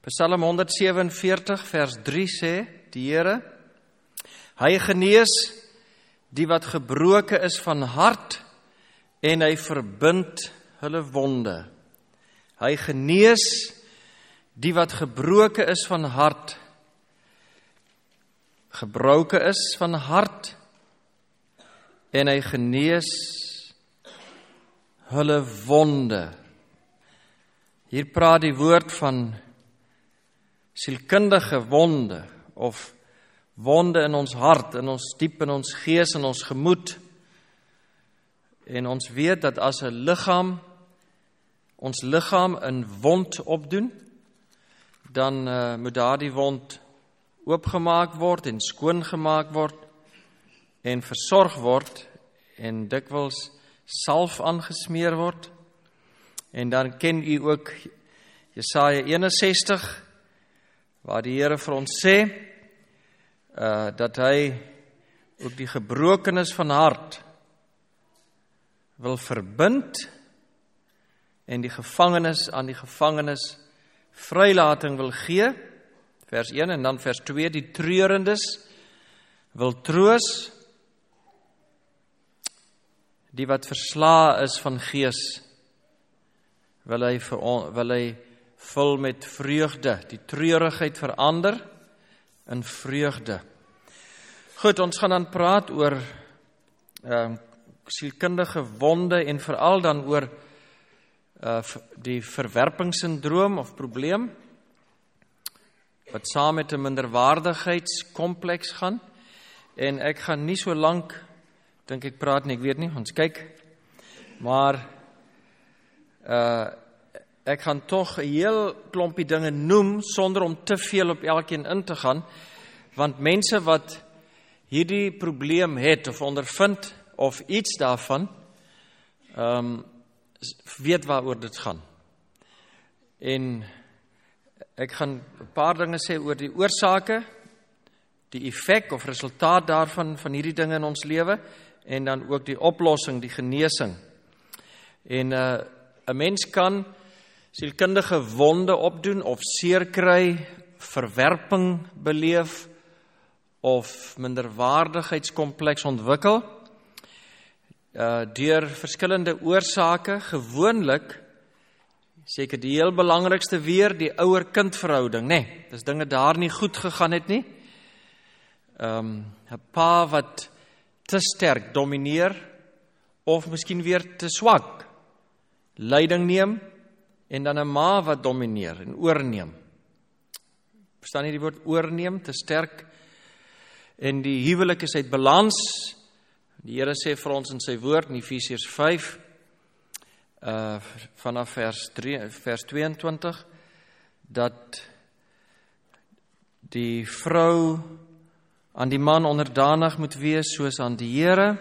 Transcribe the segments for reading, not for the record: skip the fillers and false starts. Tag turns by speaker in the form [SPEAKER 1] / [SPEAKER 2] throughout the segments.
[SPEAKER 1] Psalm 147 vers 3 sê die Here, hy genees die wat gebroken is van hart en hy verbind hulle wonde. Hy genees die wat gebroken is van hart, gebroken is van hart en hy genees hulle wonde. Hier praat die woord van sielkundige wonde, of wonde in ons hart, in ons diep in ons gees, in ons gemoed. En ons weet dat as ons liggaam 'n wond opdoen, dan moet daardie wond oopgemaak word en skoongemaak word en versorg word en dikwels salf aangesmeer word. En dan ken u ook Jesaja 61, waar die Here vir ons sê, dat hy ook die gebrokenis van hart wil verbind en die gevangenes aan die gevangenes vrylating wil gee, vers 1 en dan vers 2, die treurendes wil troos, die wat versla is van gees, wil hy vul met vreugde, die treurigheid verander in vreugde. Goed, ons gaan dan praat oor sielkundige wonde en veral dan oor die verwerpingssyndroom of probleem, wat saam met 'n minderwaardigheidskompleks gaan. En ek gaan nie so lank, dink ek praat nie, ek weet nie, ons kyk. Maar ek gaan tog 'n heel klompie dinge noem, sonder om te veel op elkeen in te gaan, want mense wat hierdie probleem het, of ondervind, of iets daarvan, weet waaroor dit gaan. En ek gaan 'n paar dinge sê oor die oorsake, die effek of resultaat daarvan, van hierdie dinge in ons lewe, en dan ook die oplossing, die genesing. En 'n mens kan sielkundige wonde opdoen, of seer kry, verwerping beleef, of minderwaardigheidskompleks ontwikkel, deur verskillende oorsake, gewoonlik, seker die heel belangrikste weer, die ouer-kind verhouding, nee, dis dinge daar nie goed gegaan het nie, 'n pa wat te sterk domineer, of miskien weer te swak, leiding neem, en dan 'n ma wat domineer en oorneem. Verstaan jy die woord oorneem, te sterk, en die huwelik is uit balans. Die Here sê vir ons in sy woord, in Efesiërs 5, vanaf vers 22, dat die vrou aan die man onderdanig moet wees, soos aan die Here.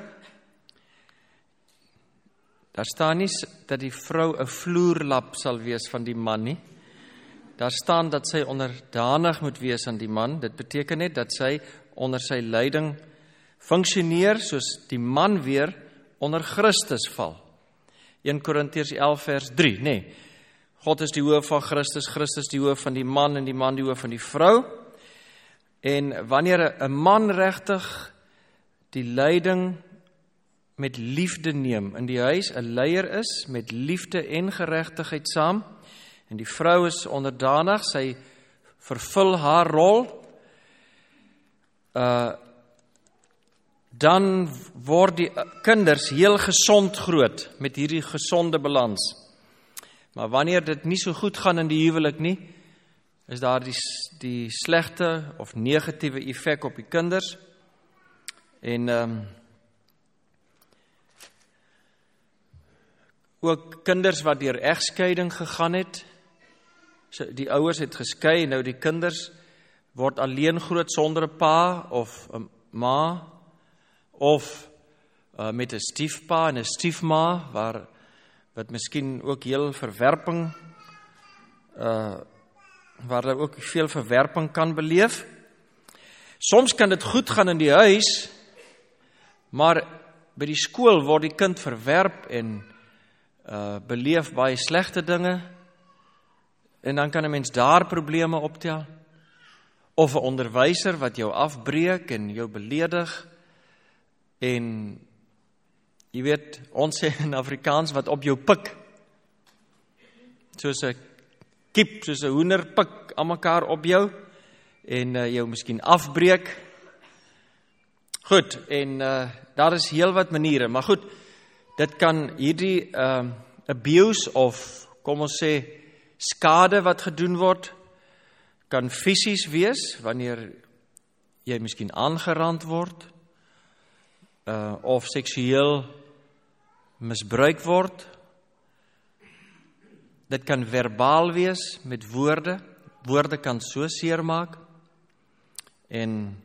[SPEAKER 1] Daar staan nie dat die vrou 'n vloerlap sal wees van die man nie. Daar staan dat sy onderdanig moet wees aan die man. Dit beteken net dat sy onder sy leiding funksioneer, soos die man weer onder Christus val. 1 Korintiërs 11 vers 3, nee. God is die hoof van Christus, Christus die hoof van die man en die man die hoof van die vrou. En wanneer 'n man regtig die leiding met liefde neem in die huis, 'n leier is met liefde en geregtigheid saam, en die vrou is onderdanig, sy vervul haar rol, dan word die kinders heel gesond groot met hierdie gesonde balans. Maar wanneer dit nie so goed gaan in die huwelik nie, is daar die slegte of negatiewe effek op die kinders. En ook kinders wat deur egskeiding gegaan het, die ouers het geskei, nou die kinders word alleen groot sonder 'n pa of 'n ma, of met 'n stiefpa en 'n stiefma, wat miskien ook heel verwerping, waar daar ook veel verwerping kan beleef. Soms kan dit goed gaan in die huis, maar by die skool word die kind verwerp en beleef baie slegte dinge, en dan kan 'n mens daar probleme optel. Of 'n onderwyser wat jou afbreek en jou beledig. En jy weet, ons sê in Afrikaans wat op jou pik. Soos 'n kip, soos 'n hoender pik aan mekaar op jou en jou miskien afbreek. Goed, en daar is heel wat maniere, maar goed, dit kan hierdie abuse of, kom ons sê, skade wat gedoen word, kan fisies wees, wanneer jy miskien aangerand word, of seksueel misbruik word. Dit kan verbaal wees, met woorde. Woorde kan so seer maak. En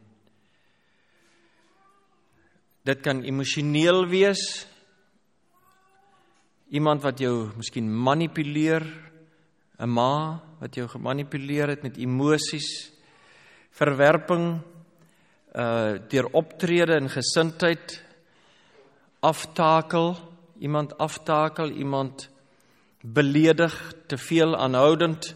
[SPEAKER 1] dit kan emosioneel wees. Iemand wat jou miskien manipuleer, 'n ma wat jou gemanipuleer het met emosies, verwerping, deur optrede en gesindheid, aftakel, iemand beledig, te veel aanhoudend,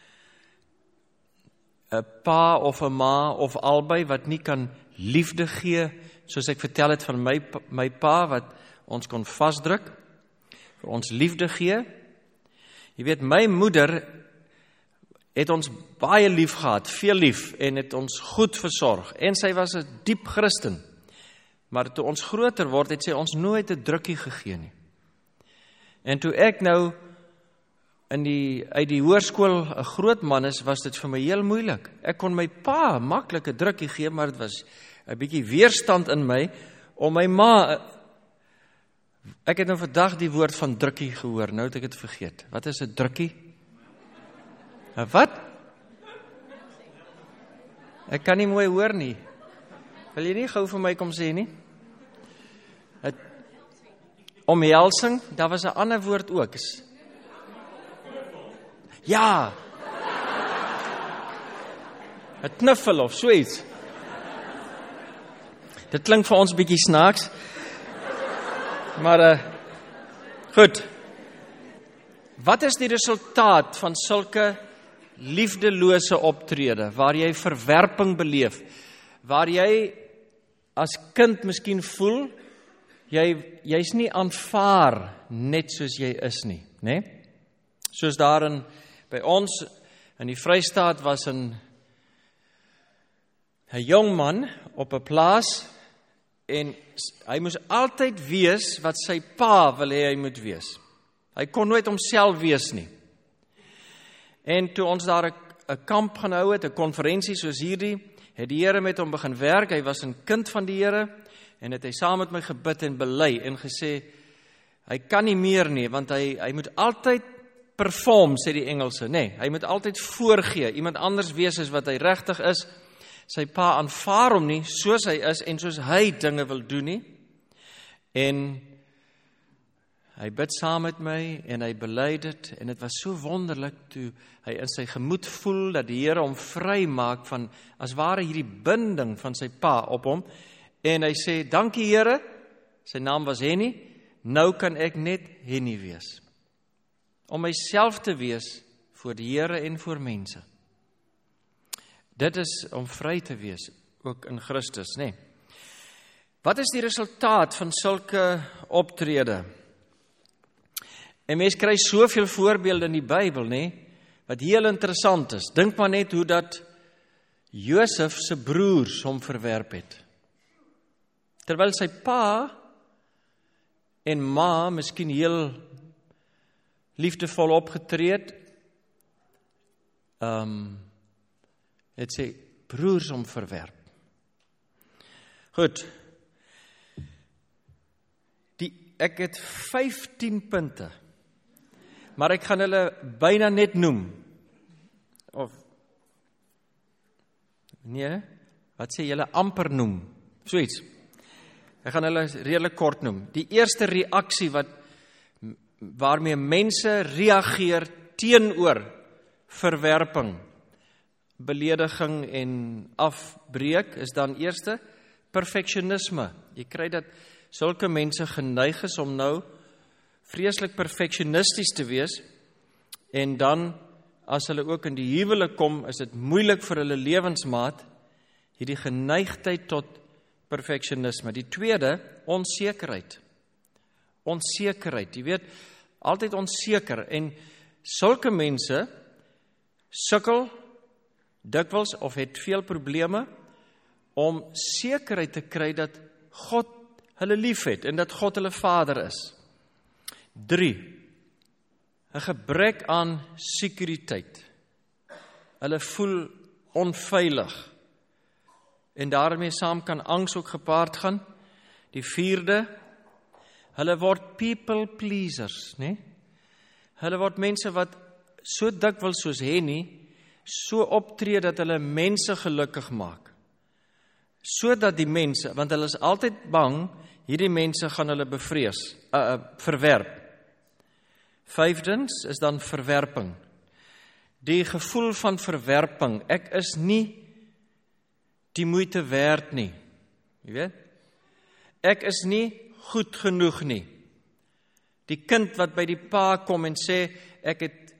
[SPEAKER 1] 'n pa of 'n ma of albei wat nie kan liefde gee, soos ek vertel het van my pa wat ons kon vasdruk, vir ons liefde gee. Jy weet, my moeder het ons baie lief gehad, veel lief, en het ons goed versorg, en sy was 'n diep Christen, maar toe ons groter word, het sy ons nooit 'n drukkie gegee nie. En toe ek nou uit die hoërskool 'n groot man is, was dit vir my heel moeilik. Ek kon my pa maklik 'n drukkie gee, maar dit was 'n bietjie weerstand in my, om my ma, ek het nou vandag die woord van drukkie gehoor, nou het ek het vergeet. Wat is 'n drukkie? Wat? Ek kan nie mooi hoor nie. Wil jy nie gou vir my kom sê nie? Omhelsing, daar was 'n ander woord ook. Ja. 'n knuffel of so iets. Dit klink vir ons bietjie snaaks. Maar goed. Wat is die resultaat van sulke liefdelose optrede, waar jy verwerping beleef, waar jy as kind miskien voel, jy's nie aanvaar net soos jy is nie, né? Soos daarin by ons in die Vrystaat was 'n jong man op 'n plaas, en hy moes altyd wees wat sy pa wil hê hy moet wees. Hy kon nooit homself wees nie. En toe ons daar 'n kamp gaan hou het, 'n konferensie soos hierdie, het die Here met hom begin werk. Hy was 'n kind van die Here, en het hy saam met my gebid en bely en gesê, hy kan nie meer nie, want hy moet altyd perform, sê die Engelse, nee, hy moet altyd voorgee, iemand anders wees as wat hy regtig is. Sy pa aanvaar hom nie soos hy is en soos hy dinge wil doen nie. En hy bid saam met my en hy bely dit, en dit was so wonderlik toe hy in sy gemoed voel dat die Here hom vry maak van as ware hierdie binding van sy pa op hom, en hy sê, dankie Here, sy naam was Henny, nou kan ek net Henny wees, om myself te wees voor die Here en voor mense. Dit is om vry te wees, ook in Christus, nee. Wat is die resultaat van sulke optrede? En mens kry soveel voorbeelde in die Bybel, nee, wat heel interessant is. Dink maar net hoe dat Josef se broers hom verwerp het. Terwyl sy pa en ma miskien heel liefdevol opgetree het, het sy broers hom verwerp. Goed. Ek het 15 punte, maar ek gaan hulle byna net noem. Of nee, wat sê julle amper noem? So iets. Ek gaan hulle redelik kort noem. Die eerste reaksie waarmee mense reageer teenoor verwerping, belediging en afbreek, is dan eerste perfeksionisme. Jy kry dat sulke mense geneig is om nou vreeslik perfeksionisties te wees, en dan as hulle ook in die huwelik kom, is dit moeilik vir hulle lewensmaat, hierdie geneigtheid tot perfeksionisme. Die tweede, onsekerheid. Onsekerheid, jy weet, altyd onseker, en sulke mense sukkel dikwels of het veel probleme om sekerheid te kry dat God hulle lief het en dat God hulle Vader is. 3. 'n gebrek aan sekuriteit. Hulle voel onveilig en daarmee saam kan angs ook gepaard gaan. Die 4de, hulle word people pleasers, né? Hulle word mense wat so dikwels soos Henny so optree dat hulle mense gelukkig maak. Sodat die mense, want hulle is altyd bang, hierdie mense gaan hulle verwerp. 5dens is dan verwerping. Die gevoel van verwerping, ek is nie die moeite werd nie. Jy weet? Ek is nie goed genoeg nie. Die kind wat by die pa kom en sê, ek het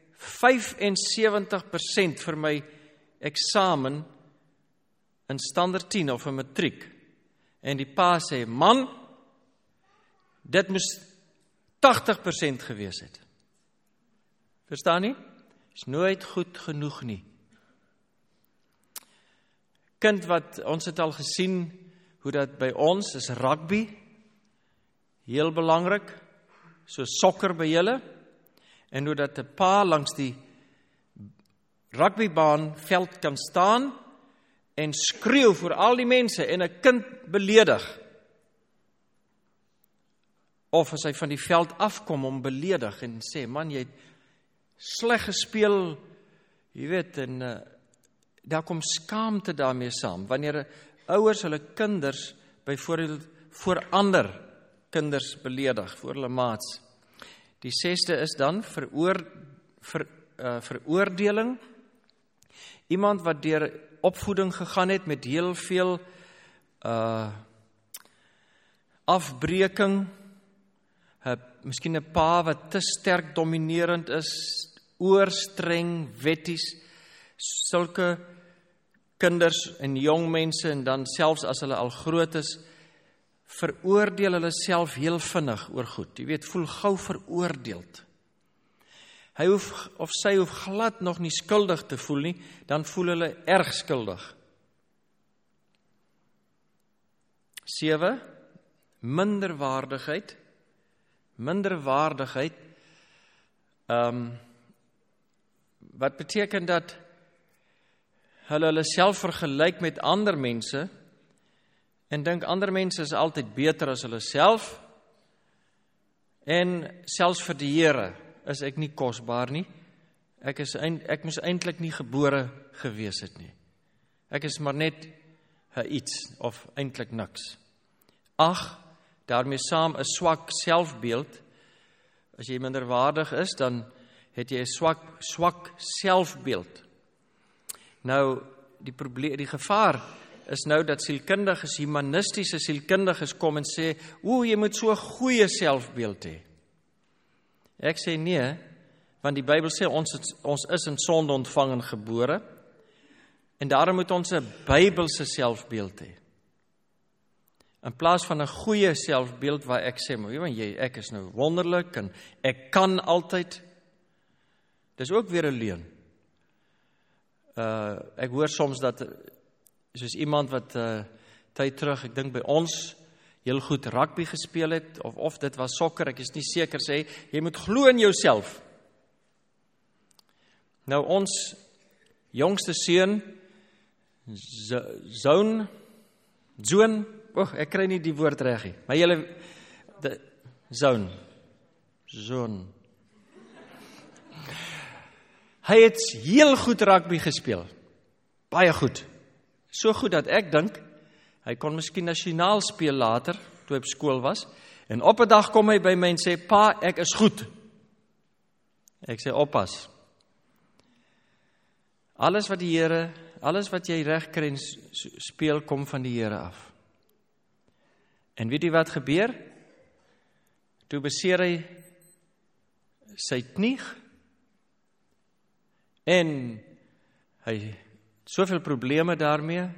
[SPEAKER 1] 75% vir my eksamen in standaard 10 of 'n matriek. En die pa sê, man, dit moes 80% gewees het. Verstaan nie? Is nooit goed genoeg nie. Kind wat, ons het al gesien, hoe dat by ons is rugby, heel belangrik, so sokker by julle, en hoe dat 'n pa langs die rugbybaan veld kan staan, en skreeu vir al die mense, en 'n kind beledig. Of as hy van die veld afkom om beledig, en sê, man, jy het sleg gespeel, jy weet, en daar kom skaamte daarmee saam, wanneer ouers hulle kinders, byvoorbeeld voor ander kinders beledig, voor hulle maats. Die 6de is dan veroordeling. Iemand wat deur opvoeding gegaan het met heel veel afbreking, miskien 'n pa wat te sterk dominerend is, oorstreng, wetties, sulke kinders en jong mense, en dan selfs as hulle al groot is, veroordeel hulle self heel vinnig oor goed. Jy weet, voel gou veroordeeld. Hy of sy hoef glad nog nie skuldig te voel nie, dan voel hulle erg skuldig. 7. Minderwaardigheid. Minderwaardigheid, wat beteken dat hulle self vergelyk met ander mense, en dink ander mense is altyd beter as hulle self, en selfs vir die Here is ek nie kosbaar nie, ek moes eintlik nie gebore gewees het nie, ek is maar net iets, of eintlik niks. 8, daarmee saam 'n swak selfbeeld. As jy minderwaardig is, dan het jy 'n swak selfbeeld. Nou, die gevaar is nou dat sielkundiges, humanistiese sielkundiges kom en sê, jy moet so 'n goeie selfbeeld hê. Ek sê nee, want die Bybel sê ons is in sonde ontvang en gebore, en daarom moet ons 'n Bybelse selfbeeld hê. In plaas van 'n goeie selfbeeld waar ek sê, ek is nou wonderlik en ek kan altyd. Dis ook weer 'n leuen. Ek hoor soms dat, soos iemand wat tyd terug, ek dink by ons, heel goed rugby gespeel het, of dit was sokker, ek is nie seker, sê, jy moet glo in jouself. Nou ons jongste seun, zoon, ek kry nie die woord reg nie, maar julle, zoon. Hy het heel goed rugby gespeel, baie goed, so goed dat ek dink, hy kon miskien nasionaal speel later, toe hy op skool was, en op 'n dag kom hy by my en sê, pa, ek is goed. Ek sê, oppas. Alles wat jy reg kry en speel, kom van die Here af. En weet jy wat gebeur? Toe beseer hy sy knie, En hy het soveel probleme daarmee.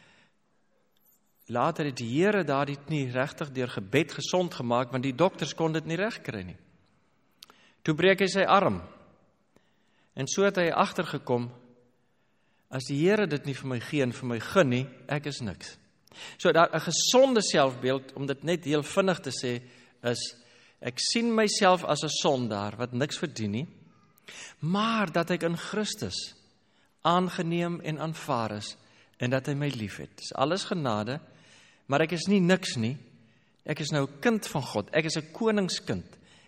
[SPEAKER 1] Later het die Here daardie knie regtig deur gebed gesond gemaak, want die dokters kon dit nie regkry nie. Toe breek hy sy arm. En so het hy agtergekom, as die Here dit nie vir my gee en vir my gun nie, ek is niks. So daar 'n gesonde selfbeeld, om dit net heel vinnig te sê, is, ek sien myself as 'n sondaar wat niks verdien nie, maar dat ek in Christus aangeneem en aanvaar is, en dat hy my lief het. Dis alles genade, maar ek is nie niks nie. Ek is nou 'n kind van God. Ek is 'n koningskind.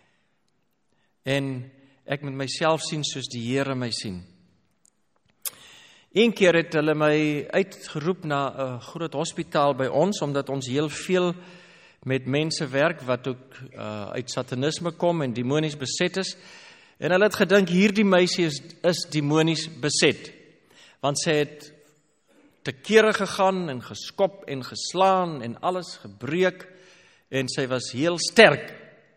[SPEAKER 1] En ek moet myself sien soos die Here my sien. Een keer het hulle my uitgeroep na 'n groot hospitaal by ons, omdat ons heel veel met mense werk wat ook uit satanisme kom en demonies beset is. En hulle het gedink, hierdie meisie is demonies beset. Want sy het te kere gegaan en geskop en geslaan en alles gebreek en sy was heel sterk.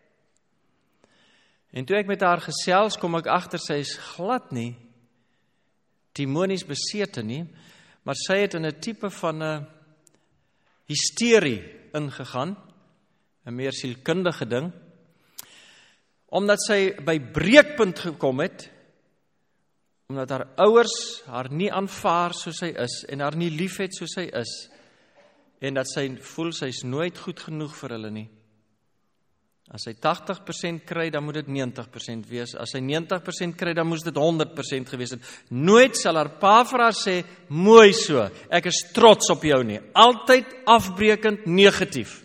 [SPEAKER 1] En toe ek met haar gesels, kom ek agter sy is glad nie demonies besete nie, maar sy het in 'n tipe van 'n hysterie ingegaan, 'n meer sielkundige ding, omdat sy by breekpunt gekom het, omdat haar ouers haar nie aanvaar soos sy is, en haar nie lief het soos sy is, en dat sy voel sy is nooit goed genoeg vir hulle nie. As sy 80% kry, dan moet dit 90% wees. As sy 90% kry, dan moes dit 100% gewees het. Nooit sal haar pa vir haar sê, mooi so, ek is trots op jou nie. Altyd afbreekend negatief.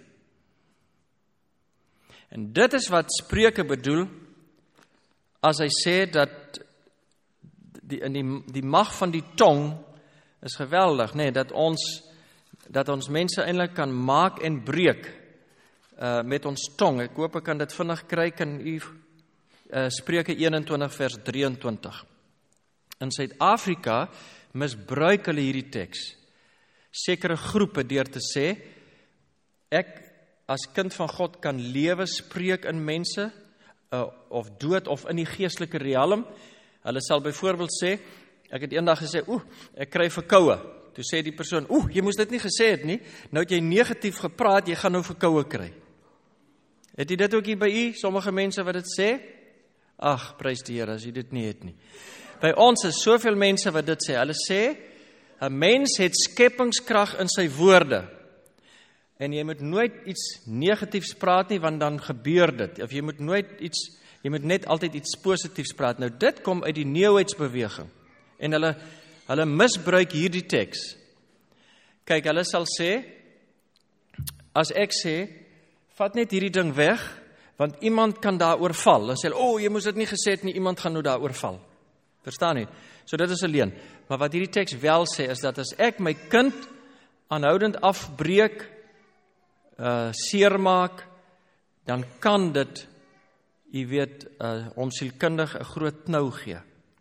[SPEAKER 1] En dit is wat Spreuke bedoel, as hy sê dat die mag van die tong is geweldig, nee, dat ons mense eintlik kan maak en breek met ons tong. Ek hoop ek kan dit vinnig kry, kan u Spreuke 21 vers 23. In Suid-Afrika misbruik hulle hierdie teks. Sekere groepe deur te sê, ek as kind van God kan lewe spreek in mense, of dood of in die geestelike realm. Hulle sal byvoorbeeld sê, ek het eendag gesê, ek kry verkoue. Toe sê die persoon, jy moes dit nie gesê het nie, nou het jy negatief gepraat, jy gaan nou verkoue kry. Het jy dit ook hier by u, sommige mense wat dit sê? Ag, prys die Here as jy dit nie het nie. By ons is soveel mense wat dit sê. Hulle sê, 'n mens het skepingskrag in sy woorde. En jy moet nooit iets negatiefs praat nie, want dan gebeur dit. Of jy moet net altyd iets positiefs praat. Nou dit kom uit die New-Age-beweging. En hulle misbruik hierdie teks. Kyk, hulle sal sê, as ek sê, vat net hierdie ding weg, want iemand kan daaroor val. Dan sê hulle, jy moes dit nie gesê het nie, iemand gaan nou daaroor val. Verstaan nie? So dit is alleen. Maar wat hierdie teks wel sê, is dat as ek my kind aanhoudend afbreek, seermaak, dan kan dit, jy weet, hom sielkundig 'n groot knou gee.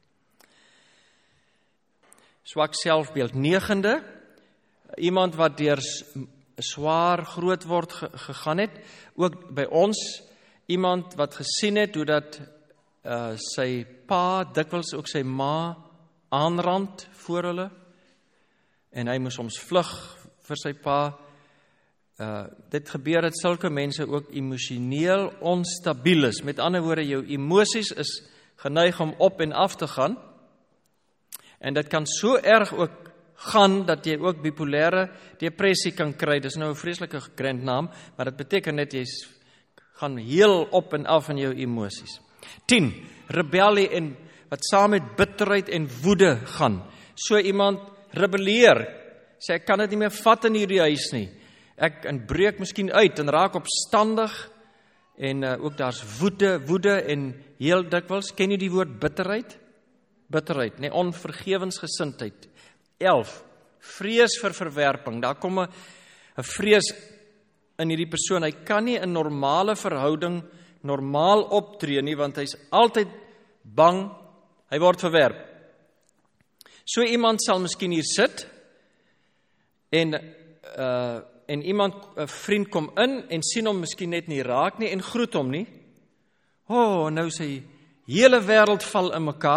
[SPEAKER 1] Swak selfbeeld. 9de, iemand wat deur swaar groot word gegaan het, ook by ons, iemand wat gesien het, hoe dat sy pa, dikwels ook sy ma, aanrand voor hulle, en hy moes soms vlug vir sy pa. Dit gebeur dat sulke mense ook emosioneel onstabiel is. Met ander woorde, jou emosies is geneig om op en af te gaan, en dit kan so erg ook gaan, dat jy ook bipolêre depressie kan kry. Dis nou 'n vreeslike grand naam, maar dit beteken net jy gaan heel op en af in jou emosies. 10. Rebellie, en wat saam met bitterheid en woede gaan. So iemand rebelleer, sê ek kan dit nie meer vat in hierdie huis nie. Ek breek miskien uit en raak opstandig, en ook daar's woede en heel dikwels, ken jy die woord bitterheid? Bitterheid, nee, onvergewensgesindheid. 11. Vrees vir verwerping. Daar kom 'n vrees in hierdie persoon. Hy kan nie in normale verhouding normaal optree nie, want hy's altyd bang hy word verwerp. So iemand sal miskien hier sit en iemand, 'n vriend kom in en sien hom miskien net nie raak nie en groet hom nie. Nou sy hele wêreld val in mekaar,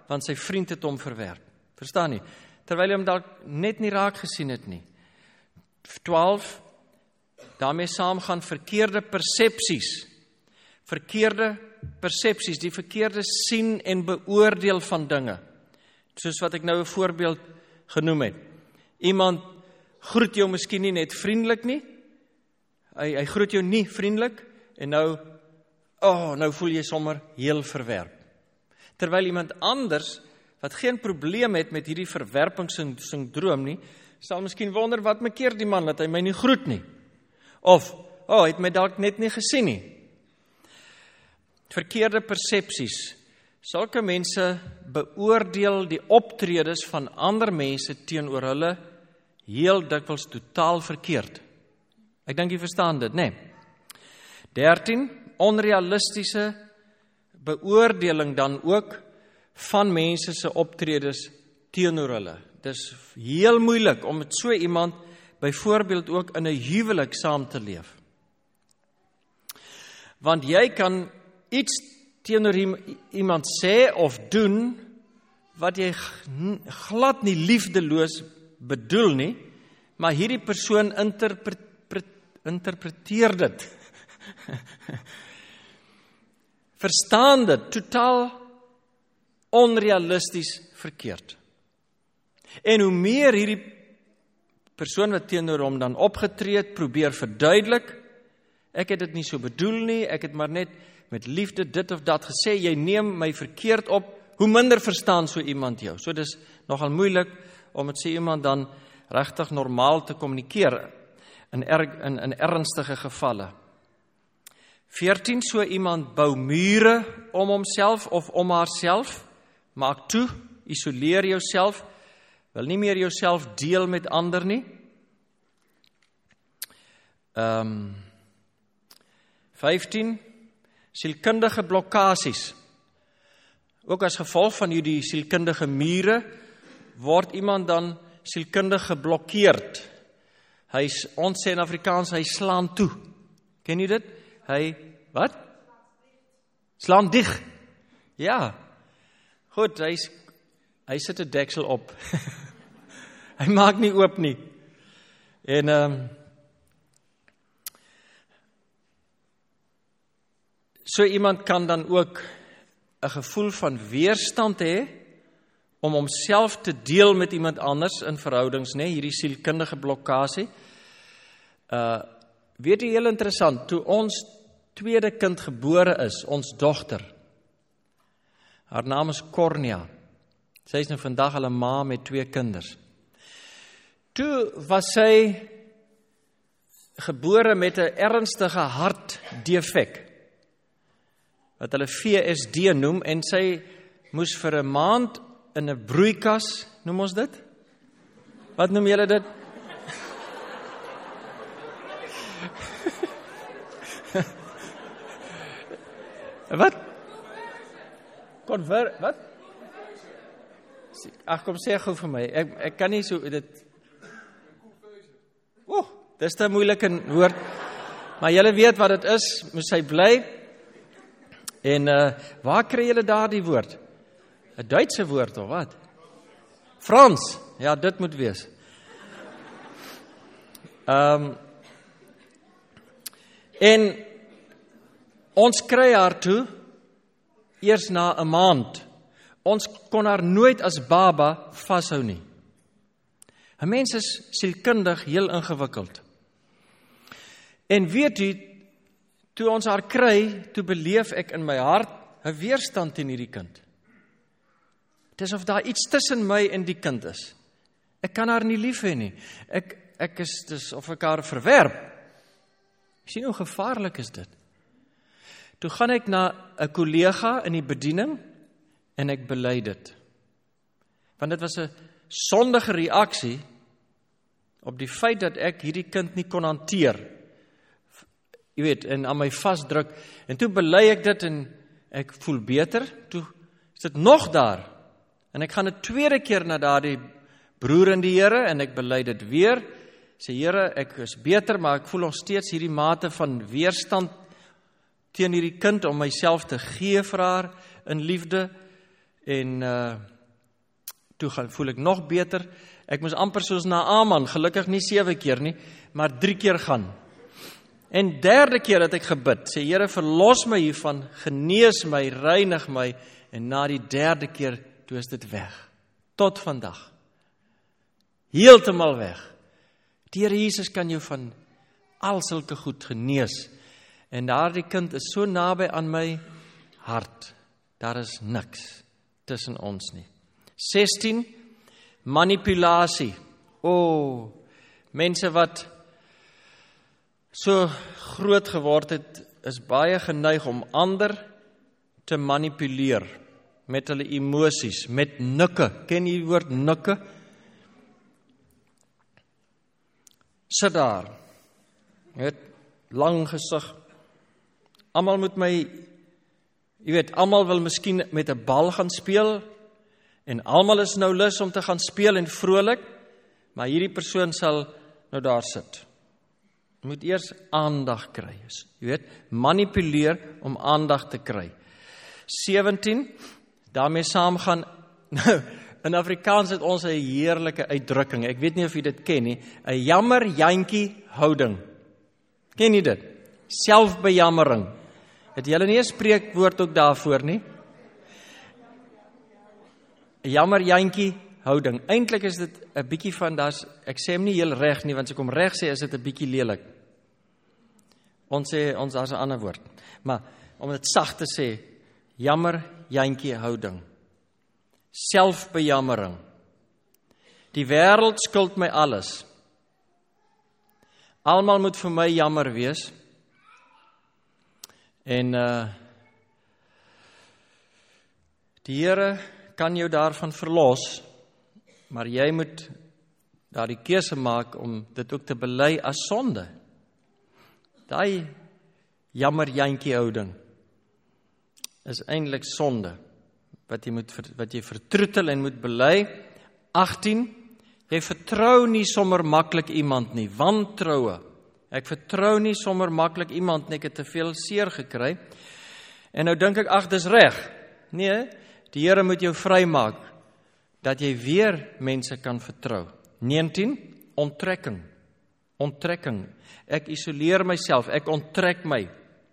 [SPEAKER 1] want sy vriend het hom verwerp. Verstaan nie? Terwyl hy hom dalk net nie raak gesien het nie. 12, daarmee saamgaan verkeerde persepsies. Verkeerde persepsies, die verkeerde sien en beoordeel van dinge. Soos wat ek nou 'n voorbeeld genoem het. Iemand groet jou miskien nie net vriendelik nie. Hy groet jou nie vriendelik en nou voel jy sommer heel verwerp. Terwyl iemand anders wat geen probleem het met hierdie verwerpingssindroom nie, sal miskien wonder wat mekeer die man dat hy my nie groet nie. Of, hy het my dalk net nie gesien nie. Verkeerde persepsies. Sulke mense beoordeel die optredes van ander mense teenoor hulle heel dikwels totaal verkeerd. Ek dink jy verstaan dit, né? 13, onrealistiese beoordeling dan ook van mense se optredes teenoor hulle. Dis heel moeilik om met so iemand byvoorbeeld ook in 'n huwelik saam te leef. Want jy kan iets teenoor iemand sê of doen wat jy glad nie liefdeloos bedoel nie, maar hierdie persoon interpreteer dit. Verstaan dit totaal onrealisties verkeerd. En hoe meer hierdie persoon wat teenoor hom dan opgetree het, probeer verduidelik, ek het dit nie so bedoel nie, ek het maar net met liefde dit of dat gesê, jy neem my verkeerd op, hoe minder verstaan so iemand jou. So dis nogal moeilik om met so iemand dan regtig normaal te kommunikeer in ernstige gevalle. 14, so iemand bou mure om homself of om haarself, maak toe, isoleer jouself, wil nie meer jouself deel met ander nie. 15, sielkundige blokkasies. Ook as gevolg van hierdie sielkundige mure, word iemand dan sielkundig geblokkeerd. Ons sê in Afrikaans, hy slaan toe. Ken jy dit? Wat? Slaan dig. Ja. Goed, hy sit 'n deksel op. Hy maak nie oop nie. En so iemand kan dan ook 'n gevoel van weerstand hê om homself te deel met iemand anders in verhoudings, né? Hierdie sielkundige blokkasie. Weet jy, heel interessant, toe ons tweede kind gebore is, ons dogter, haar naam is Cornia, sy is nou vandag al 'n ma met 2 kinders. Toe was sy gebore met 'n ernstige hartdefek, wat hulle VSD noem, en sy moes vir 'n maand in 'n broeikas, noem ons dit? Wat noem julle dit? Wat? Wat? Ag, kom sê gou vir my. Ek kan nie so dit. Dis te moeilik in woord. Maar julle weet wat dit is, moet sy bly. En waar kry julle daardie woord? 'n Duitse woord of wat? Frans. Ja, dit moet wees. En ons kry haar toe eers na 'n maand. Ons kon haar nooit as baba vashou nie. 'n Mens is sielkundig heel ingewikkeld. En weet u, toe ons haar kry, toe beleef ek in my hart 'n weerstand teen hierdie kind. Dit is of daar iets tussen my en die kind is. Ek kan haar nie lief hê nie. Ek is dis of ek haar verwerp. Sien hoe gevaarlik is dit? Toe gaan ek na 'n kollega in die bediening en ek bely dit. Want dit was 'n sondige reaksie op die feit dat ek hierdie kind nie kon hanteer. Jy weet, en aan my vasdruk. En toe bely ek dit en ek voel beter. Toe is dit nog daar. En ek gaan 'n tweede keer na daardie broer in die Here en ek bely dit weer. Sê Here, ek is beter, maar ek voel nog steeds hierdie mate van weerstand teen hierdie kind om myself te gee vir haar in liefde. En toe voel ek nog beter. Ek moes amper soos Naaman, gelukkig nie 7 keer nie, maar 3 keer gaan. En 3de keer het ek gebid, sê Here, verlos my hiervan, genees my, reinig my, en na die 3de keer, toe is dit weg. Tot vandag. Heeltemal weg. Die Here Jesus kan jou van al sulke goed genees. En daardie kind is so naby aan my hart. Daar is niks tussen ons nie. 16, manipulasie. Mense wat so groot geword het, is baie geneig om ander te manipuleer met hulle emosies, met nikke. Ken jy die woord nikke? Sit daar, met lang gesig. Almal moet my, jy weet, almal wil miskien met 'n bal gaan speel, en almal is nou lus om te gaan speel en vrolik, maar hierdie persoon sal nou daar sit. Moet eers aandag kry. Jy weet, manipuleer om aandag te kry. 17, daarmee saamgaan, nou, in Afrikaans het ons 'n heerlike uitdrukking, ek weet nie of jy dit ken nie, 'n jammer jantjie houding. Ken jy dit? Selfbejammering. Het julle nie 'n spreekwoord ook daarvoor nie? 'n Jammer jantjie houding. Eintlik is dit 'n bietjie van, ek sê hom nie heel reg nie, want as ek hom reg sê, is dit 'n bietjie lelik. Ons daar's 'n ander woord. Maar om dit sag te sê, jammer jantjie houding. Selfbejammering. Die wêreld skuld my alles. Almal moet vir my jammer wees. En die Here kan jou daarvan verlos, maar jy moet daardie keuse maak om dit ook te bely as sonde. Daai jammer jantjie houding is eintlik sonde wat jy vertroetel en moet bely. 18, jy vertrou nie sommer maklik iemand nie, wantroue. Ek vertrou nie sommer maklik iemand nie, ek het te veel seer gekry. En nou dink ek, ag, dis reg. Nee, die Here moet jou vrymaak dat jy weer mense kan vertrou. 19, onttrekking. Onttrekking. Ek isoleer myself, ek onttrek my.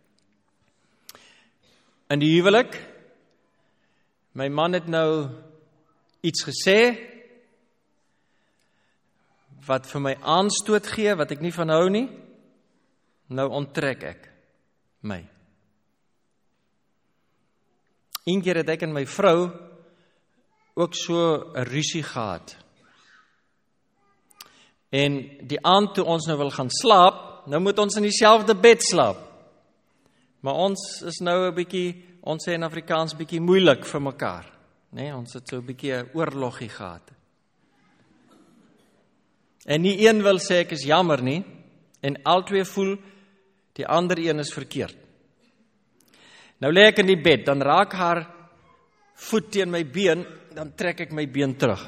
[SPEAKER 1] In die huwelik, my man het nou iets gesê wat vir my aanstoot gee, wat ek nie van hou nie. Nou onttrek ek my. Een keer het ek en my vrou ook so 'n rusie gehad. En die aand toe ons nou wil gaan slaap, nou moet ons in dieselfde bed slaap. Maar ons is nou 'n bietjie, ons sê in Afrikaans, bietjie moeilik vir mekaar. Nee, ons het so 'n bietjie 'n oorlogie gehad. En nie een wil sê ek is jammer nie, en albei voel die ander een is verkeerd. Nou lê ek in die bed, dan raak haar voet teen my been, dan trek ek my been terug.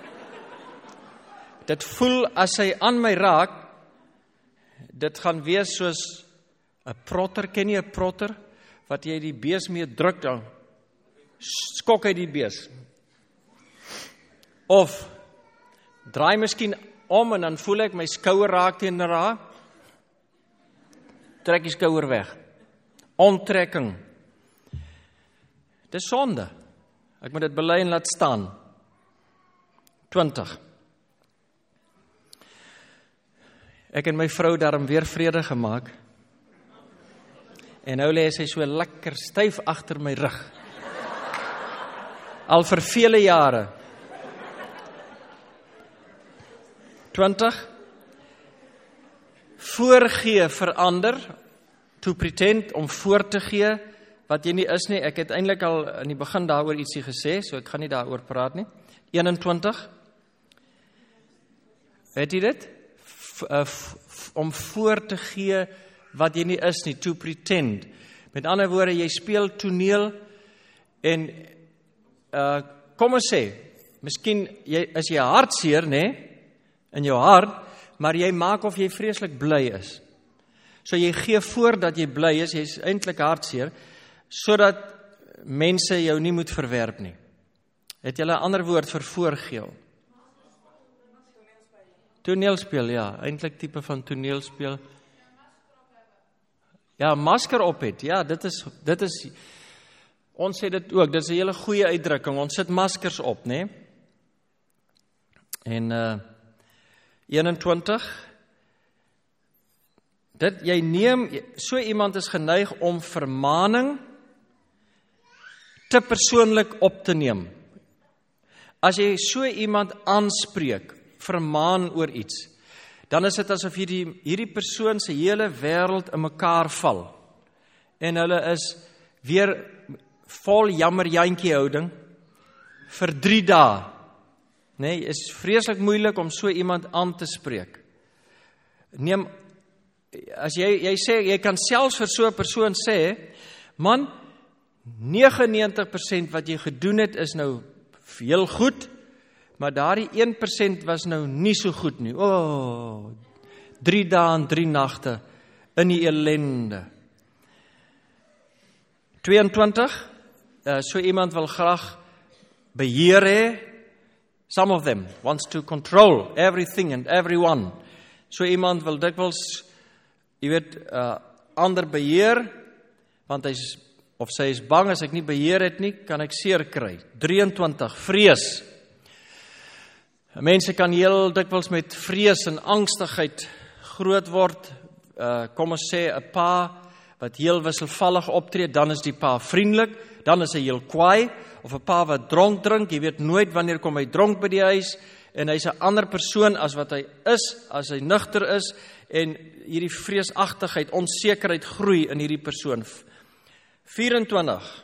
[SPEAKER 1] Dit voel as sy aan my raak, dit gaan wees soos 'n protter, ken jy 'n protter? Wat jy die bees mee druk, dan skok hy die bees. Of draai miskien om en dan voel ek my skouer raak teen haar. Trek die skouer weg. Onttrekking. Dis sonde. Ek moet dit bely en laat staan. 20. Ek en my vrou daarom weer vrede gemaak. En nou lê sy so lekker styf agter my rug. Al vir vele jare. 20. Voorgee vir ander, to pretend, om voor te gee wat jy nie is nie. Ek het eintlik al in die begin daaroor ietsie gesê, so ek gaan nie daaroor praat nie. 21. Weet jy dit? Om voor te gee wat jy nie is nie, to pretend. Met ander woorde, jy speel toneel en kom ons sê, miskien is jy hartseer, nê? In jou hart, maar jy maak of jy vreeslik bly is. So jy gee voor dat jy bly is, jy is eintlik hartseer, sodat mense jou nie moet verwerp nie. Het julle 'n ander woord vir voorgeel? Toneelspeel, ja, eintlik tipe van toneelspeel. Ja, masker op het, ja, dit is, ons sê dit ook, dit is 'n hele goeie uitdrukking, ons sit maskers op, né? En 21, jy neem, so iemand is geneig om vermaning te persoonlik op te neem. As jy so iemand aanspreek, vermaan oor iets, dan is dit asof hierdie persoon se hele wêreld in mekaar val. En hulle is weer vol jammerjantjie houding vir 3 dae. Nee, is vreeslik moeilik om so iemand aan te spreek. Neem, as jy sê, jy kan selfs vir so 'n persoon sê, man, 99% wat jy gedoen het is nou heel goed, maar daardie 1% was nou nie so goed nie. 3 dae en 3 nagte in die ellende. 22, so iemand wil graag beheer hê. Some of them wants to control everything and everyone. So iemand wil dikwels, jy weet, ander beheer, want sy is bang, as ek nie beheer het nie, kan ek seer kry. 23, vrees. Mense kan heel dikwels met vrees en angstigheid groot word. Kom ons sê, 'n pa wat heel wisselvallig optree, dan is die pa vriendelik, dan is hy heel kwaai, of 'n pa wat dronk drink, jy weet nooit wanneer kom hy dronk by die huis, en hy's 'n ander persoon as wat hy is, as hy nugter is, en hierdie vreesagtigheid, onsekerheid groei in hierdie persoon. 24,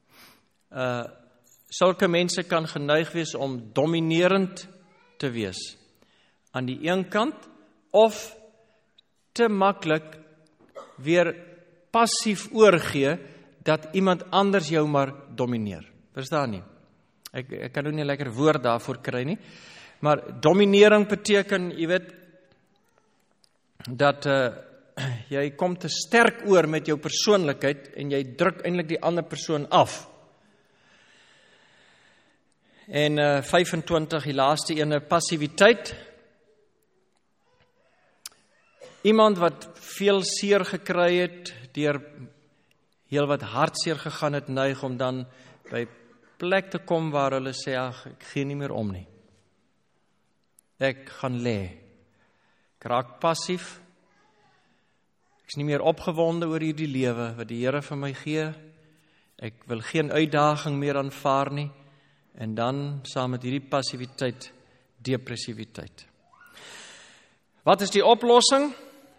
[SPEAKER 1] sulke mense kan geneig wees om dominerend te wees, aan die een kant, of te maklik weer passief oorgee, dat iemand anders jou maar domineer. Verstaan nie? Ek kan ook nie lekker woord daarvoor kry nie, maar dominering beteken, jy weet, dat jy kom te sterk oor met jou persoonlikheid, en jy druk eintlik die ander persoon af. En 25, die laaste ene, passiwiteit. Iemand wat veel seer gekry het, deur heel wat hartseer gegaan het, neig om dan by plek te kom waar hulle sê, ag, ek gee nie meer om nie. Ek gaan lê. Ek raak passief. Ek is nie meer opgewonde oor hierdie lewe wat die Here vir my gee. Ek wil geen uitdaging meer aanvaar nie. En dan, saam met hierdie passiwiteit, depressiwiteit. Wat is die oplossing?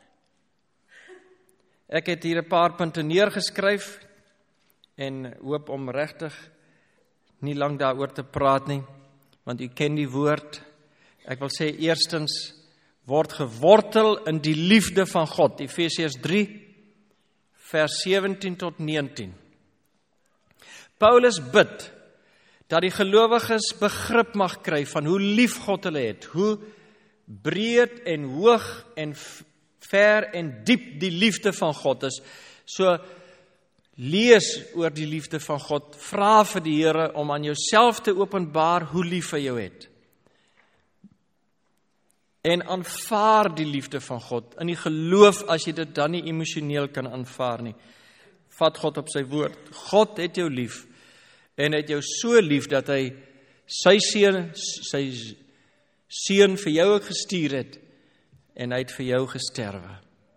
[SPEAKER 1] Ek het hier 'n paar punte neergeskryf, en hoop om regtig nie lank daaroor te praat nie, want u ken die woord. Ek wil sê, eerstens, word gewortel in die liefde van God. Efesiërs 3, vers 17 tot 19. Paulus bid dat die gelowiges begrip mag kry van hoe lief God hulle het, hoe breed en hoog en ver en diep die liefde van God is. So lees oor die liefde van God, vra vir die Here om aan jouself te openbaar hoe lief hy jou het. En aanvaar die liefde van God in die geloof, as jy dit dan nie emosioneel kan aanvaar nie. Vat God op sy woord. God het jou lief, en het jou so lief dat hy sy seun vir jou ook gestuur het, en hy het vir jou gesterwe.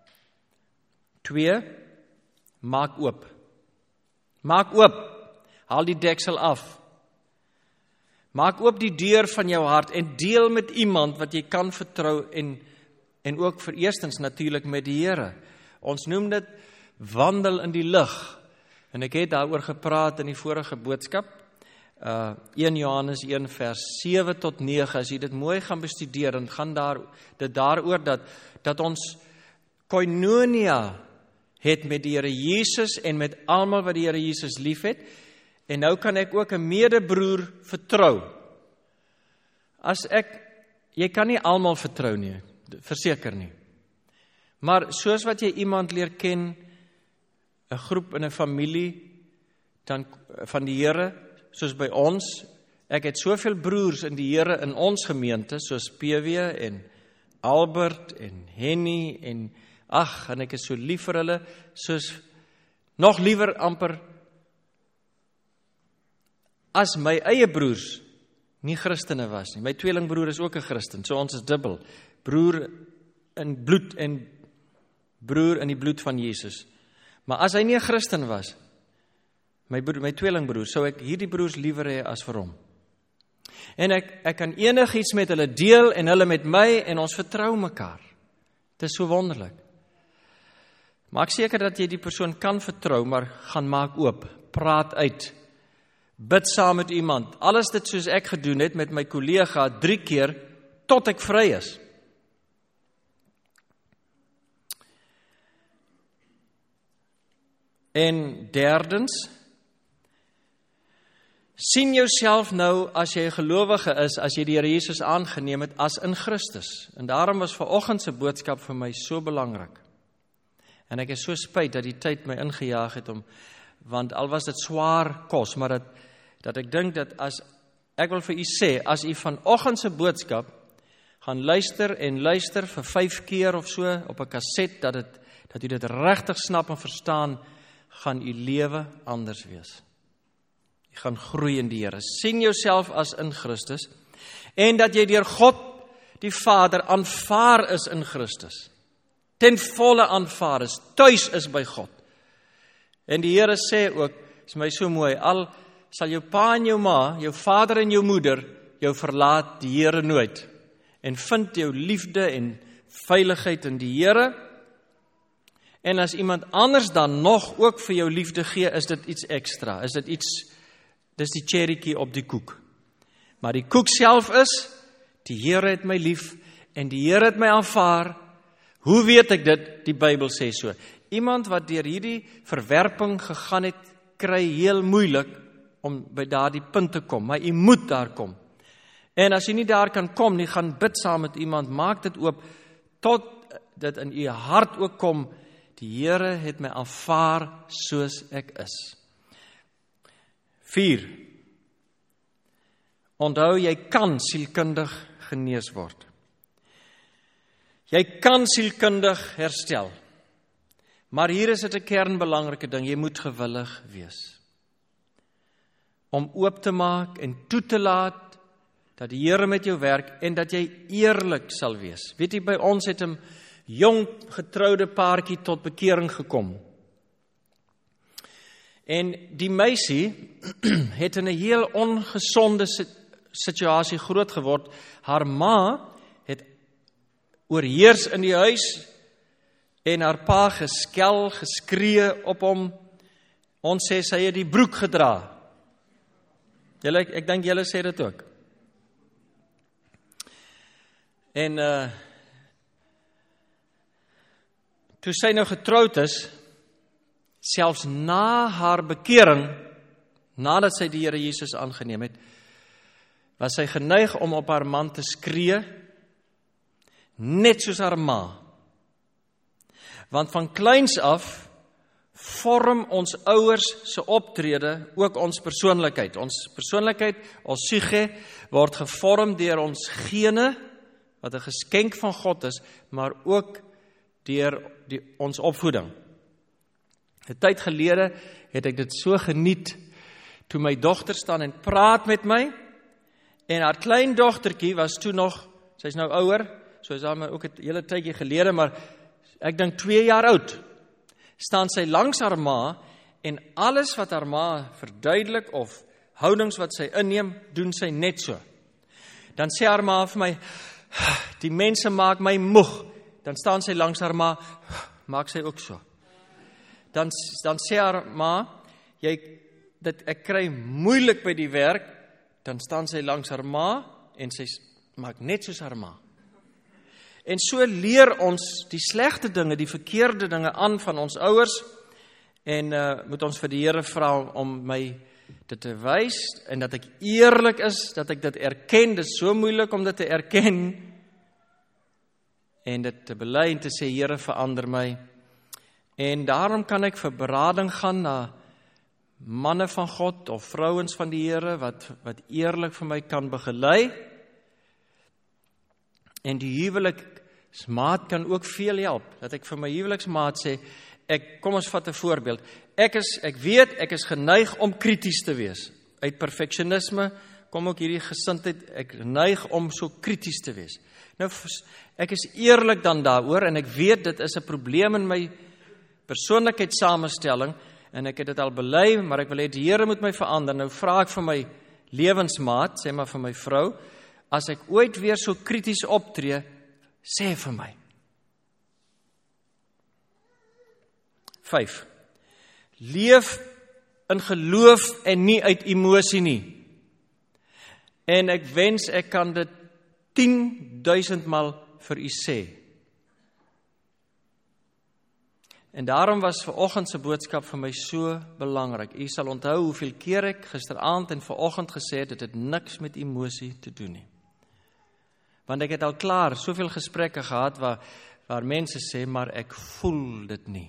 [SPEAKER 1] 2, maak oop. Maak oop, haal die deksel af. Maak oop die deur van jou hart en deel met iemand wat jy kan vertrou, en ook vir eerstens natuurlik met die Here. Ons noem dit wandel in die lig. En ek het daaroor gepraat in die vorige boodskap. 1 Johannes 1 vers 7 tot 9, as jy dit mooi gaan bestudeer, en gaan dit daaroor dat ons koinonia het met die Here Jesus en met almal wat die Here Jesus lief het, en nou kan ek ook 'n medebroer vertrou. Jy kan nie almal vertrou nie, verseker nie. Maar soos wat jy iemand leer ken, 'n groep in 'n familie dan van die Here, soos by ons, Ek het soveel broers in die Here in ons gemeente, soos PW en Albert en Henny en en ek is so lief vir hulle, soos nog liewer amper as my eie broers nie Christene was nie. My tweelingbroer is ook 'n Christen, so ons is dubbel. Broer in bloed en broer in die bloed van Jesus. Maar as hy nie 'n Christen was, my tweelingbroer, sou ek hierdie broers liewer hê as vir hom. En ek kan enigiets met hulle deel en hulle met my en ons vertrou mekaar. Dit is so wonderlik. Maak seker dat jy die persoon kan vertrou, maar gaan maak oop, praat uit. Bid saam met iemand. Alles dit soos ek gedoen het met my kollega 3 keer tot ek vry is. En derdens, sien jouself nou as jy 'n gelowige is, as jy die Here Jesus aangeneem het as in Christus. En daarom was vanoggend se boodskap vir my so belangrik. En ek is so spyt dat die tyd my ingejaag het want al was dit swaar kos, maar dat ek dink dat ek wil vir u sê, as u vanoggend se boodskap gaan luister en luister vir 5 keer of so op 'n kaset, dat u dit regtig snap en verstaan, gaan u lewe anders wees. U gaan groei in die Here. Sien jouself as in Christus en dat jy deur God die Vader aanvaar is in Christus. Ten volle aanvaar is, tuis is by God. En die Here sê ook, is my so mooi, al sal jou pa en jou ma, jou vader en jou moeder jou verlaat, die Here nooit. En vind jou liefde en veiligheid in die Here. En as iemand anders dan nog ook vir jou liefde gee, is dit iets ekstra, dis die cherrykie op die koek. Maar die koek self is, die Here het my lief, en die Here het my aanvaar. Hoe weet ek dit? Die Bybel sê so. Iemand wat deur hierdie verwerping gegaan het, kry heel moeilik om by daardie punt te kom, maar jy moet daar kom. En as jy nie daar kan kom nie, gaan bid saam met iemand, maak dit oop, tot dit in u hart ook kom, die Here het my aanvaar soos ek is. 4. Onthou, jy kan sielkundig genees word. Jy kan sielkundig herstel. Maar hier is dit 'n kernbelangrike ding, jy moet gewillig wees. Om oop te maak en toe te laat, dat die Here met jou werk, en dat jy eerlik sal wees. Weet jy, by ons het 'n jong getroude paartjie tot bekering gekom. En die meisie het in 'n heel ongesonde situasie groot geword. Haar ma het oorheers in die huis en haar pa geskel, geskree op hom. Ons sê sy het die broek gedra. Ek dink julle sê dit ook. En toe sy nou getroud is, selfs na haar bekering, nadat sy die Here Jesus aangeneem het, was sy geneig om op haar man te skree, net soos haar ma. Want van kleins af vorm ons ouers se optrede ook ons persoonlikheid. Ons persoonlikheid, ons psyche, word gevorm deur ons gene, wat 'n geskenk van God is, maar ook deur ons opvoeding. 'n Tyd gelede het ek dit so geniet, toe my dogter staan en praat met my, en haar klein dogtertjie was toe nog, sy is nou ouer, so is haar maar ook 'n hele tydjie gelede, maar ek dink 2 jaar oud, staan sy langs haar ma, en alles wat haar ma verduidelik, of houdings wat sy inneem, doen sy net so. Dan sê haar ma vir my, die mense maak my moeg. Dan staan sy langs haar ma, maak sy ook so. Dan sê haar ma, ek kry moeilik by die werk, dan staan sy langs haar ma, en sy maak net soos haar ma. En so leer ons die slegte dinge, die verkeerde dinge aan van ons ouers, en moet ons vir die Here vra om my dit te wys, en dat ek eerlik is, dat ek dit erken. Dit is so moeilik om dit te erken, en dit te bely en te sê, Here, verander my. En daarom kan ek vir berading gaan na manne van God of vrouens van die Here wat eerlik vir my kan begelei. En die huweliksmaat kan ook veel help. Dat ek vir my huweliksmaat sê, kom ons vat 'n voorbeeld. Ek weet ek is geneig om krities te wees. Uit perfeksionisme kom ook hierdie gesindheid, ek neig om so krities te wees. Nou, ek is eerlik dan daaroor en ek weet dit is 'n probleem in my persoonlikheidssamestelling en ek het dit al bely, maar ek wil hê die Here moet my verander. Nou vra ek vir my lewensmaat, sê maar vir my vrou, as ek ooit weer so krities optree, sê vir my. 5. Leef in geloof en nie uit emosie nie. En ek wens ek kan dit 10.000 maal vir u sê. En daarom was vanoggend se boodskap vir my so belangrik. U sal onthou hoeveel keer ek gisteraand en vanoggend gesê het, dit het niks met emosie te doen nie. Want ek het al klaar soveel gesprekke gehad waar mense sê, maar ek voel dit nie.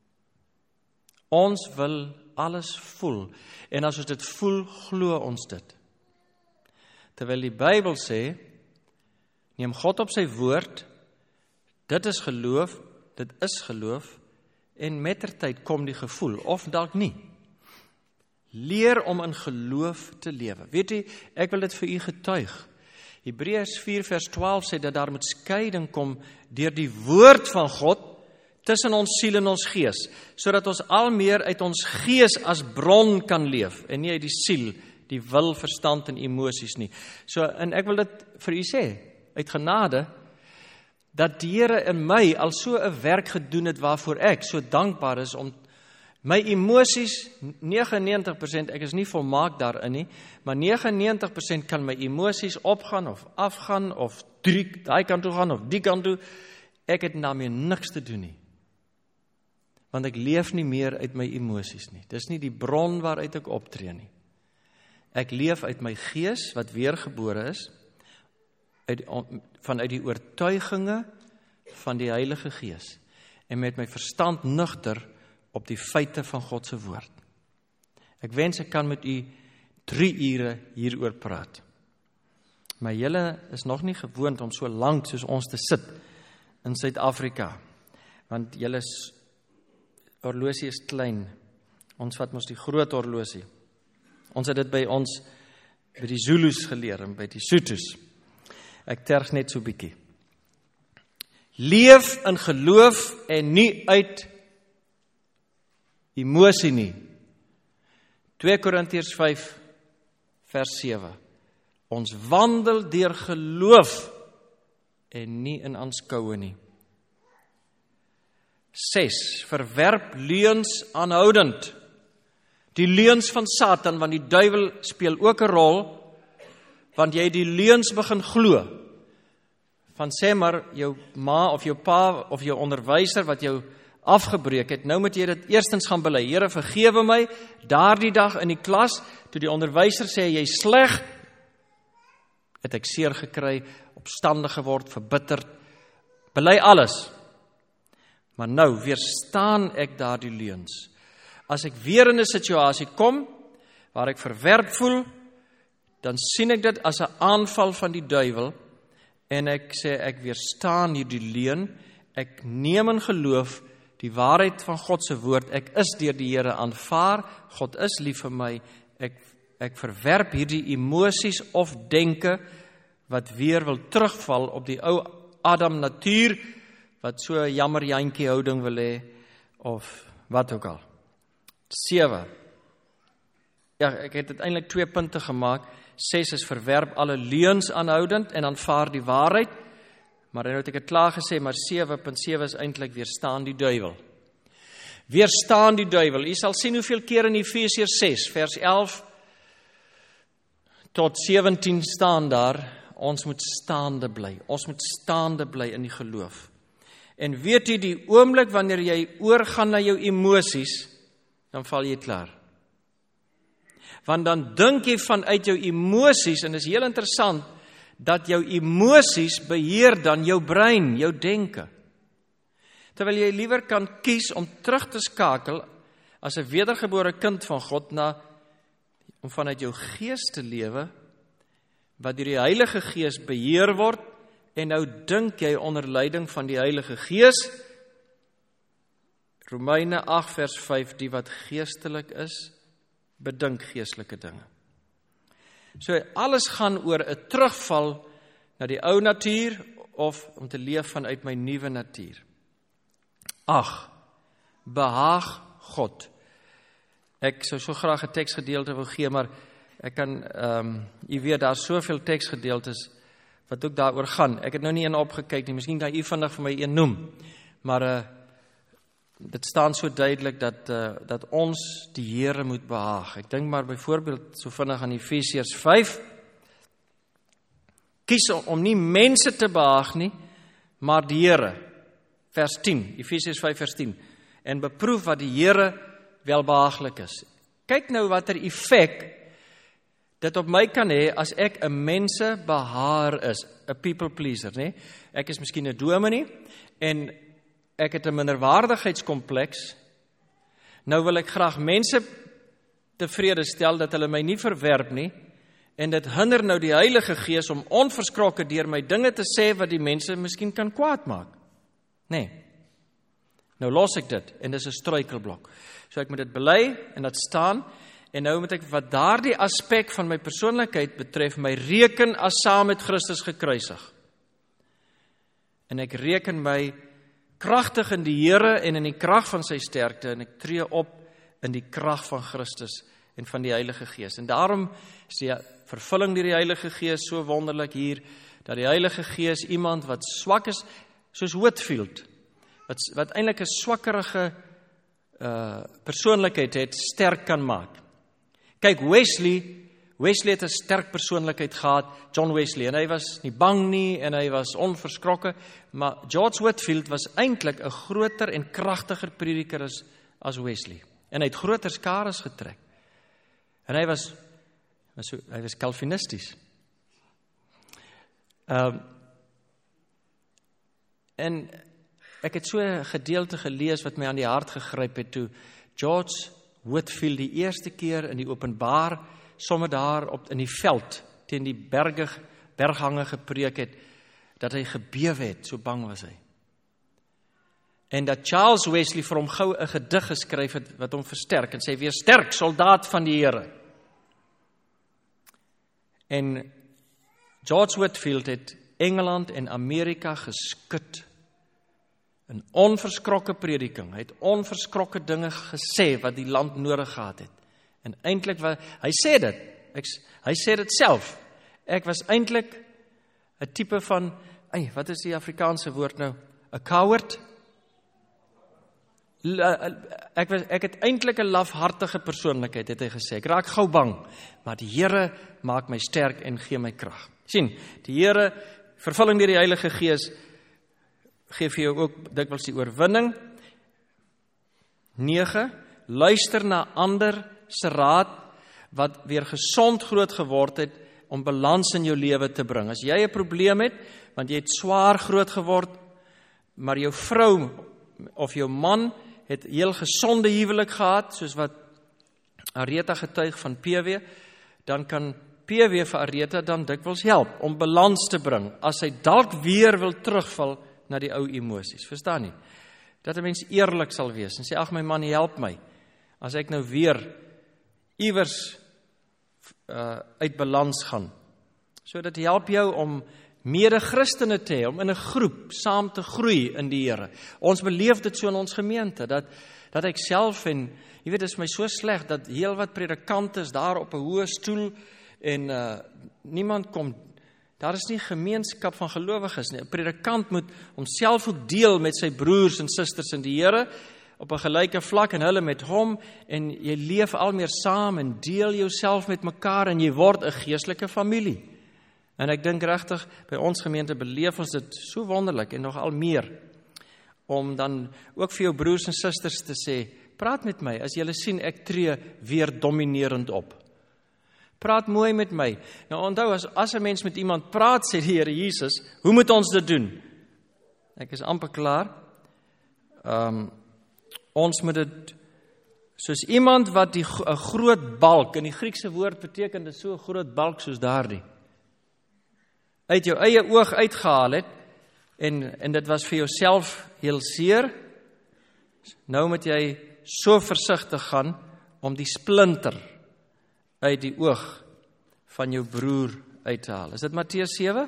[SPEAKER 1] Ons wil alles voel. En as ons dit voel, glo ons dit. Terwyl die Bybel sê, neem God op sy woord, dit is geloof, en mettertyd kom die gevoel, of dalk nie. Leer om in geloof te lewe. Weet jy, ek wil dit vir u getuig. Hebreërs 4 vers 12 sê dat daar moet skeiding kom deur die woord van God tussen ons siel en ons gees, sodat ons al meer uit ons gees as bron kan leef, en nie uit die siel, die wil, verstand en emosies nie. En ek wil dit vir u sê, uit genade, dat die Here in my al so 'n werk gedoen het waarvoor ek so dankbaar is om my emosies, 99%, ek is nie volmaak daarin nie, maar 99% kan my emosies opgaan of afgaan of daai kant toe gaan of die kant toe. Ek het daarmee niks te doen nie. Want ek leef nie meer uit my emosies nie. Dis nie die bron waaruit ek optree nie. Ek leef uit my gees wat weergebore is, vanuit die oortuiginge van die Heilige Gees en met my verstand nugter op die feite van God se woord. Ek wens ek kan met u 3 ure hieroor praat. Maar julle is nog nie gewoond om so lank soos ons te sit in Suid-Afrika, want julle horlosie is klein. Ons vat mos die groot horlosie. Ons het dit by die Zulus geleer en by die Sothos. Ek terg net so bietjie. Leef in geloof en nie uit emosie nie. 2 Korintiërs 5 vers 7. Ons wandel deur geloof en nie in aanskoue nie. 6. Verwerp leuns aanhoudend. Die leuns van Satan, want die duiwel speel ook 'n rol, want jy die leuns begin glo. Van sê maar jou ma of jou pa of jou onderwyser wat jou afgebreek het, nou moet jy dit eerstens gaan bely. Here, vergewe my, daardie dag in die klas, toe die onderwyser sê jy sleg, het ek seer gekry, opstandig geword, verbitterd, bely alles. Maar nou weerstaan ek daardie leuns. As ek weer in 'n situasie kom waar ek verwerp voel, dan sien ek dit as 'n aanval van die duiwel en ek sê ek weerstaan hierdie leuen, ek neem in geloof die waarheid van God se woord, ek is deur die Here aanvaar, God is lief vir my, ek verwerp hierdie emosies of denke wat weer wil terugval op die ou Adam natuur, wat so 'n jammer jantjie houding wil hê, of wat ook al. 7. Ja, ek het uiteindelik 2 punte gemaak. 6 is verwerp alle leuns aanhoudend en aanvaar die waarheid. Maar nou het ek dit klaar gesê, maar 7.7 is eintlik weerstaan die duiwel. Weerstaan die duiwel. U sal sien hoeveel keer in Efesiërs 6 vers 11 tot 17 staan daar, ons moet staande bly. Ons moet staande bly in die geloof. En weet jy, die oomblik wanneer jy oorgaan na jou emosies, dan val jy klaar. Want dan dink jy vanuit jou emosies, en dit is heel interessant, dat jou emosies beheer dan jou brein, jou denke. Terwyl jy liewer kan kies om terug te skakel, as 'n wedergebore kind van God om vanuit jou gees te lewe, wat deur die Heilige Gees beheer word, en nou dink jy onder leiding van die Heilige Gees, Romeine 8 vers 5, die wat geestelik is, bedink geestelike dinge. So alles gaan oor 'n terugval na die ou natuur, of om te leef vanuit my nuwe natuur. 8. Behaag God. Ek sou so graag 'n teksgedeelte wil gee, maar ek kan, jy weet, daar is soveel teksgedeeltes wat ook daaroor gaan. Ek het nou nie een opgekyk nie, miskien kan u vandag vir my een noem, maar dit staan so duidelik dat ons die Here moet behaag. Ek dink maar byvoorbeeld so vinnig aan Efesiërs 5, kies om nie mense te behaag nie, maar die Here. Vers 10, Efesiërs 5 vers 10, en beproef wat die Here welbehaaglik is. Kyk nou watter effek dit op my kan hê as ek 'n mensebehaer is, 'n people pleaser, nê? Ek is miskien 'n dominee en ek het 'n minderwaardigheidskompleks. Nou wil ek graag mense tevrede stel dat hulle my nie verwerp nie, en dit hinder nou die Heilige Gees om onverskrokke deur my dinge te sê wat die mense miskien kan kwaad maak. Nee. Nou los ek dit, en dis 'n struikelblok. So ek moet dit bely, en dit staan, en nou moet ek wat daardie aspek van my persoonlikheid betref, my reken as saam met Christus gekruisig. En ek reken my kragtig in die Here en in die krag van sy sterkte, en ek tree op in die krag van Christus en van die Heilige Gees. En daarom is die vervulling deur die Heilige Gees so wonderlik hier, dat die Heilige Gees iemand wat swak is, soos Whitefield, wat eintlik 'n swakkerige persoonlikheid het, sterk kan maak. Kyk, Wesley het 'n sterk persoonlikheid gehad, John Wesley, en hy was nie bang nie, en hy was onverskrokke, maar George Whitefield was eintlik 'n groter en kragtiger prediker as Wesley, en hy het groter skares getrek, en hy was Calvinisties. En ek het so 'n gedeelte gelees wat my aan die hart gegryp het, toe George Whitefield die eerste keer in die openbaar, sommer daar in die veld, teen die berghange gepreek het, dat hy gebewe het, so bang was hy. En dat Charles Wesley vir hom gou 'n gedig geskryf het, wat hom versterk, en sê, wees sterk, soldaat van die Here. En George Whitefield het Engeland en Amerika geskud, in onverskrokke prediking, hy het onverskrokke dinge gesê, wat die land nodig gehad het. En eintlik, hy sê dit self, ek was eintlik 'n tipe van, wat is die Afrikaanse woord nou, 'n coward? Ek het eintlik 'n lafhartige persoonlikheid, het hy gesê, ek raak gou bang, maar die Here maak my sterk en gee my krag. Sien, die Here, vervulling deur die Heilige Gees, gee vir jou ook dikwels die oorwinning. 9, luister na ander se raad, wat weer gesond groot geword het, om balans in jou lewe te bring. As jy 'n probleem het, want jy het swaar groot geword, maar jou vrou of jou man het heel gesonde huwelik gehad, soos wat Areta getuig van PW, dan kan PW vir Areta dan dikwels help om balans te bring, as hy dalk weer wil terugval na die ou emosies, verstaan nie? Dat 'n mens eerlik sal wees en sê, ag my man, help my, as ek nou weer iewers uit balans gaan. So dit help jou om mede-Christene te hê, om in 'n groep saam te groei in die Here. Ons beleef dit so in ons gemeente, dat ek self, en jy weet, dit is my so sleg, dat heel wat predikante is daar op 'n hoë stoel, en niemand kom. Daar is nie gemeenskap van gelowiges nie. 'n Predikant moet homself ook deel met sy broers en susters in die Here, op 'n gelyke vlak, en hulle met hom, en jy leef al meer saam, en deel jouself met mekaar, en jy word 'n geestelike familie. En ek dink regtig, by ons gemeente beleef ons dit so wonderlik, en nog al meer, om dan ook vir jou broers en susters te sê, praat met my, as julle sien, ek tree weer dominerend op. Praat mooi met my. Nou onthou, as 'n mens met iemand praat, sê die Here Jesus, hoe moet ons dit doen? Ek is amper klaar. Ons moet dit Soos iemand wat 'n groot balk, in die Griekse woord beteken dit so 'n groot balk soos daardie, uit jou eie oog uitgehaal het, en dit was vir jouself heel seer. Nou moet jy so versigtig gaan om die splinter uit die oog van jou broer uit te haal. Is dit Matteus 7?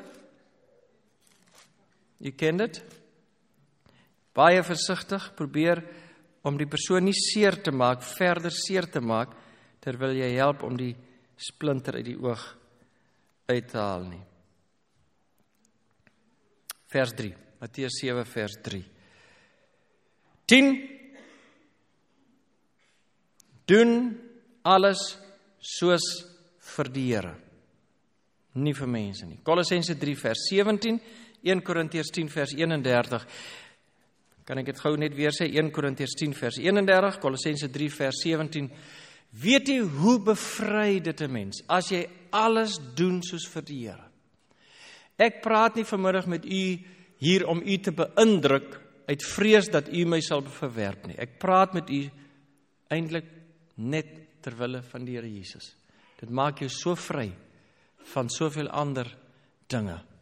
[SPEAKER 1] Jy ken dit? Baie versigtig, probeer om die persoon nie seer te maak, verder seer te maak, terwyl jy help om die splinter uit die oog uit te haal nie. Vers 3, Matteus 7 vers 3. 10. Doen alles soos vir die Here, nie vir mense nie. Kolossense 3 vers 17, 1 Korintiërs 10 vers 31, kan ek dit gou net weer sê, 1 Korintiërs 10 vers 31, Kolossense 3 vers 17, weet jy hoe bevry dit 'n mens, as jy alles doen soos vir die Here? Ek praat nie vanmiddag met u hier om u te beïndruk, uit vrees dat u my sal verwerp nie. Ek praat met u eintlik net terwille van die Here Jesus. Dit maak jou so vry van soveel ander dinge.